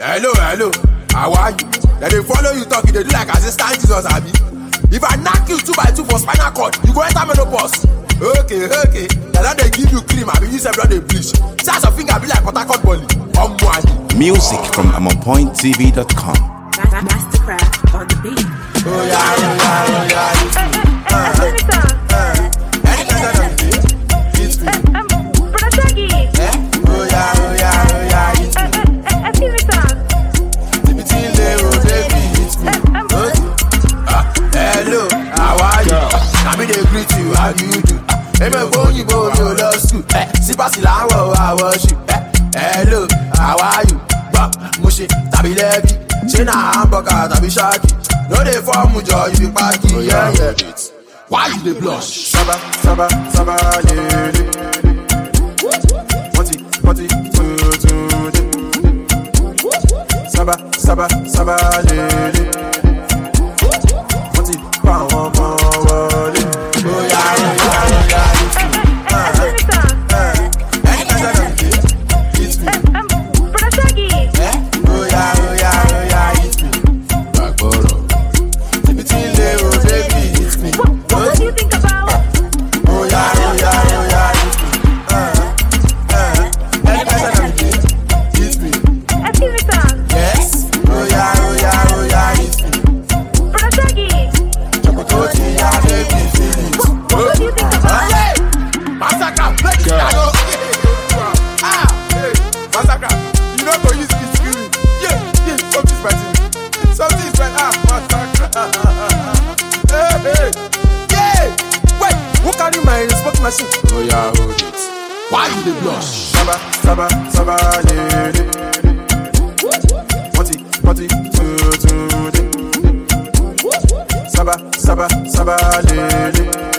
Hello, how are you? They follow you talk, they do like assistant Jesus, Abi. If I knock you 2 by 2 for spinal cord, you go enter menopause. Okay. Now they give you cream, Abi, you say blood they bleach. Size of finger be like Port Bolly. Music from AmonPointTV.com. Mastercraft on the beat. Oh yeah. Hello, how are you? I mean they greet you, how do you do? You go to love school. See pass the line, I worship. Hello, how are you? Mushi, tabi lebi. China hamburger, tabi shaki. No dey form mujo, you be party. Yeah. Why you dey blush? Saba, lele. Party, Saba, lele. Party, power, wale. Oh yeah. Oh yeah, hold it. Why you dey blush? Saba, lele. Party, Saba, lele.